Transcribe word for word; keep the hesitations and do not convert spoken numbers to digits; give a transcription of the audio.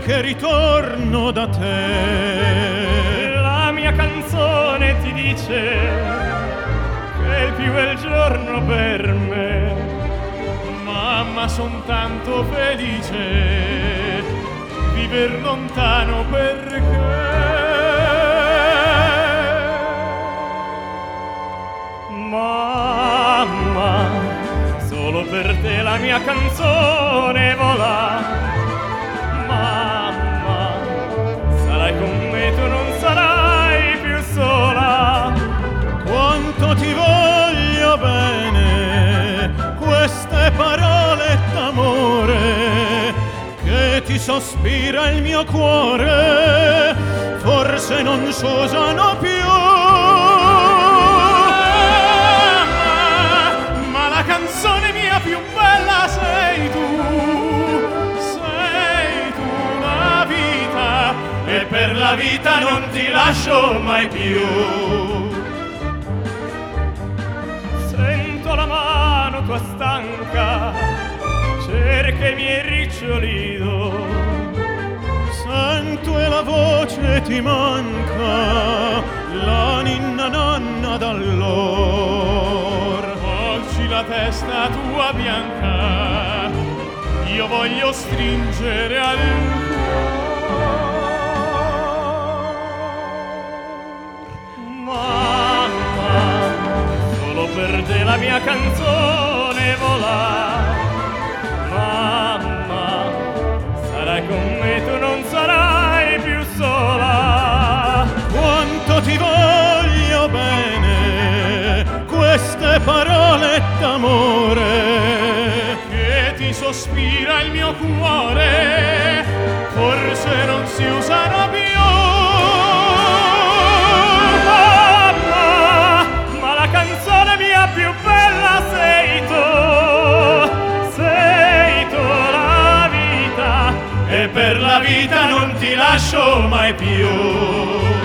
che ritorno da te. La mia canzone ti dice che il più bel giorno per me. Mamma, son tanto felice viver lontano perché. Mamma, solo per te la mia canzone vola. Mamma, sarai con me, tu non sarai più sola. Quanto ti voglio bene, queste parole d'amore che ti sospira il mio cuore, forse non s'usano più. Canzone mia più bella sei tu, sei tu la vita, e per la vita non ti lascio mai più. Sento la mano tua stanca, cerca i miei riccioli d'oro. Sento e la voce ti manca, la ninna nanna d'allora. La testa tua bianca io voglio stringere al cuore. Mamma, solo per te la mia canzone vola. Mamma, sarai con me, tu non sarai più sola. Quanto ti voglio bene, queste parole d'amore che ti sospira il mio cuore, forse non si usano più. Mamma, ma la canzone mia più bella sei tu, sei tu la vita, e per la vita non ti lascio mai più.